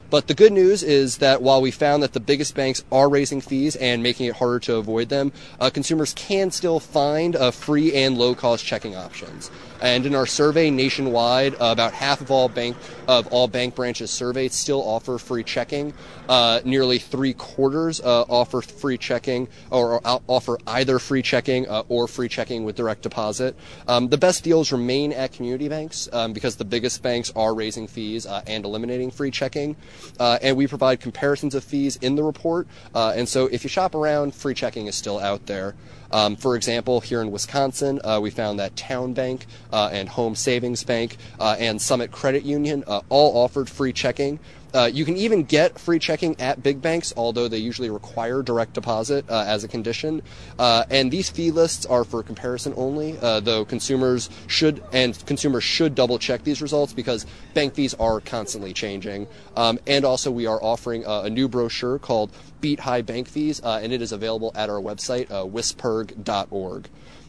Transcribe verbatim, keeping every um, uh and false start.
But the good news is that while we found that the biggest banks are raising fees and making it harder to avoid them, uh, consumers can still find uh, free and low-cost checking options. And in our survey nationwide, uh, about half of all bank of all bank branches surveyed still offer free checking. Uh, nearly three quarters uh, offer free checking or, or offer either free checking uh, or free checking with direct deposit. Um, the best deals remain at community banks um, because the biggest banks are raising fees uh, and eliminating free checking. Uh, and we provide comparisons of fees in the report. Uh, and so if you shop around, free checking is still out there. Um, for example, here in Wisconsin, uh, we found that Town Bank uh, and Home Savings Bank uh, and Summit Credit Union uh, all offered free checking. Uh, you can even get free checking at big banks, although they usually require direct deposit uh, as a condition. Uh, and these fee lists are for comparison only, uh, though consumers should and consumers should double check these results because bank fees are constantly changing. Um, and also, we are offering uh, a new brochure called Beat High Bank Fees, uh, and it is available at our website, uh, wisperg dot org.